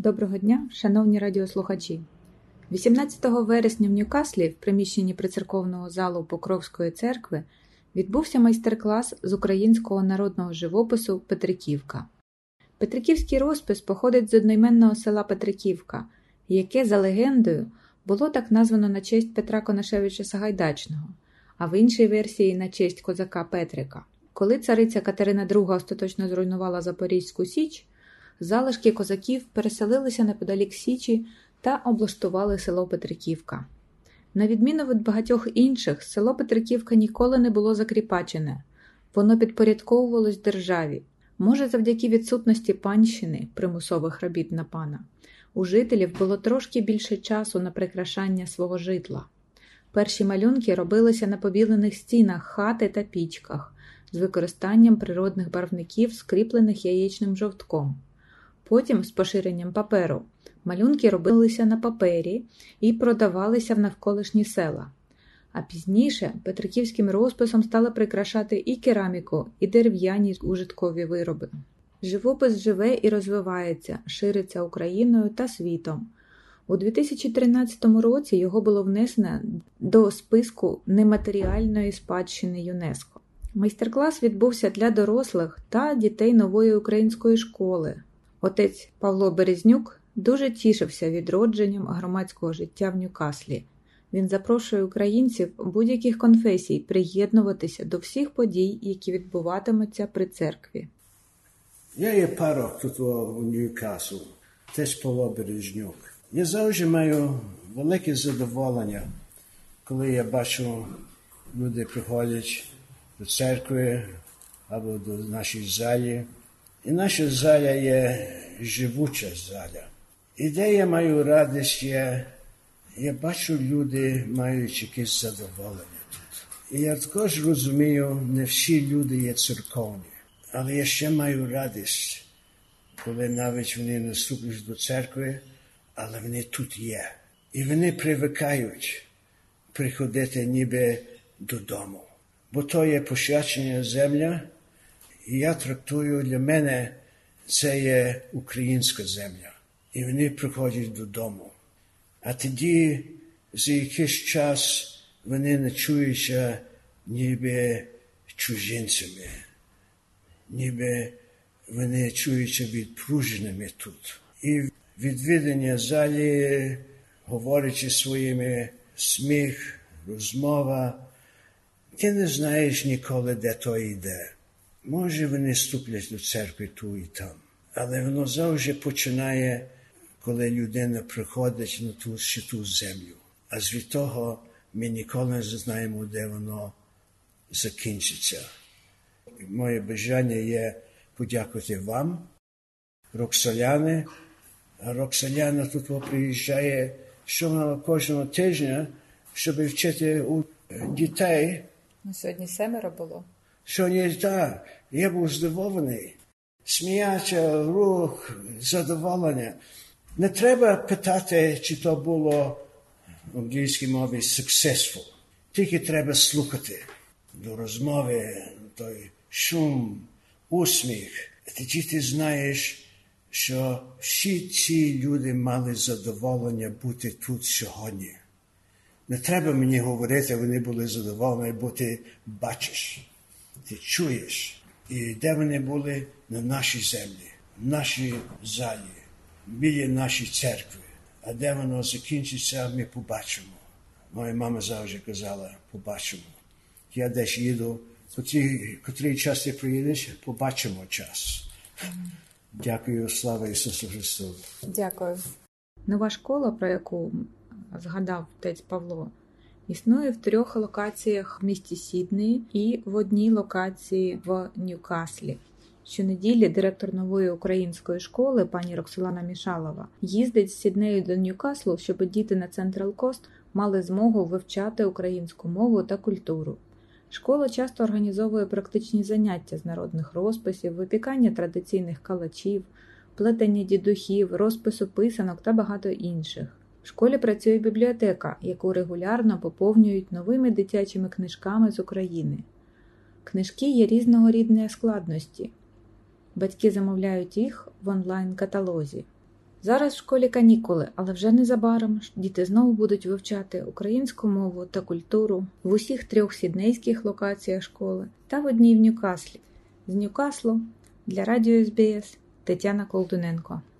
Доброго дня, шановні радіослухачі! 18 вересня в Ньюкаслі, в приміщенні прицерковного залу Покровської церкви, відбувся майстер-клас з українського народного живопису «Петриківка». Петриківський розпис походить з одноіменного села Петриківка, яке, за легендою, було так названо на честь Петра Конашевича Сагайдачного, а в іншій версії на честь козака Петрика. Коли цариця Катерина II остаточно зруйнувала Запорізьку Січ, залишки козаків переселилися неподалік Січі та облаштували село Петриківка. На відміну від багатьох інших, село Петриківка ніколи не було закріпачене, воно підпорядковувалось державі. Може, завдяки відсутності панщини, примусових робіт на пана, у жителів було трошки більше часу на прикрашання свого житла. Перші малюнки робилися на побілених стінах хати та пічках з використанням природних барвників, скріплених яєчним жовтком. Потім, з поширенням паперу, малюнки робилися на папері і продавалися в навколишні села. А пізніше петриківським розписом стали прикрашати і кераміку, і дерев'яні ужиткові вироби. Живопис живе і розвивається, шириться Україною та світом. У 2013 році його було внесено до списку нематеріальної спадщини ЮНЕСКО. Майстер-клас відбувся для дорослих та дітей нової української школи. Отець Павло Березнюк дуже тішився відродженням громадського життя в Ньюкаслі. Він запрошує українців будь-яких конфесій приєднуватися до всіх подій, які відбуватимуться при церкві. Я є парох тут у Ньюкаслу, отець Павло Березнюк. Я завжди маю велике задоволення, коли я бачу, люди приходять до церкви або до нашої залі. І наша заля є живуча заля. І де я маю радість, я бачу, люди мають якесь задоволення тут. І я також розумію, не всі люди є церковні. Але я ще маю радість, коли навіть вони не вступлять до церкви, але вони тут є. І вони привикають приходити ніби додому. Бо то є посвячена земля, і я трактую, для мене це є українська земля. І вони приходять додому. А тоді за якийсь час вони не чуються ніби чужинцями. Ніби вони чуються відпруженими тут. І відвідання залі, говорячи своїми сміх, розмова, ти не знаєш ніколи, де то йде. Може, вони ступлять до церкви ту і там, але воно завжди починає, коли людина приходить на ту землю. А звід того ми ніколи не знаємо, де воно закінчиться. Моє бажання є подякувати вам, Роксоляни. А Роксоляна тут приїжджає кожного тижня, щоб вчити у дітей. Сьогодні 7 було. Сьогодні, так, я був здивований. Сміяча, рух, задоволення. Не треба питати, чи то було в англійській мові successful. Тільки треба слухати до розмови, той шум, усміх. Тоді ти знаєш, що всі ці люди мали задоволення бути тут сьогодні. Не треба мені говорити, вони були задоволені, бо ти бачиш. Ти чуєш, і де вони були? На нашій землі, в нашій залі, біля нашої церкви. А де воно закінчиться, ми побачимо. Моя мама завжди казала, побачимо. Я десь їду, котрий час ти приїдеш, побачимо час. Дякую, слава Ісусу Христу. Дякую. Нова школа, про яку згадав отець Павло, існує в 3 локаціях в місті Сіднеї і в одній локації в Ньюкаслі. Щонеділі директор нової української школи, пані Роксолана Мішалова, їздить з Сіднею до Ньюкаслу, щоб діти на Централ Кост мали змогу вивчати українську мову та культуру. Школа часто організовує практичні заняття з народних розписів, випікання традиційних калачів, плетення дідухів, розпису писанок та багато інших. В школі працює бібліотека, яку регулярно поповнюють новими дитячими книжками з України. Книжки є різного рівня складності. Батьки замовляють їх в онлайн-каталозі. Зараз в школі канікули, але вже незабаром діти знову будуть вивчати українську мову та культуру в усіх 3 сіднейських локаціях школи та в одній в Ньюкаслі. З Ньюкаслу для Радіо СБС Тетяна Колдуненко.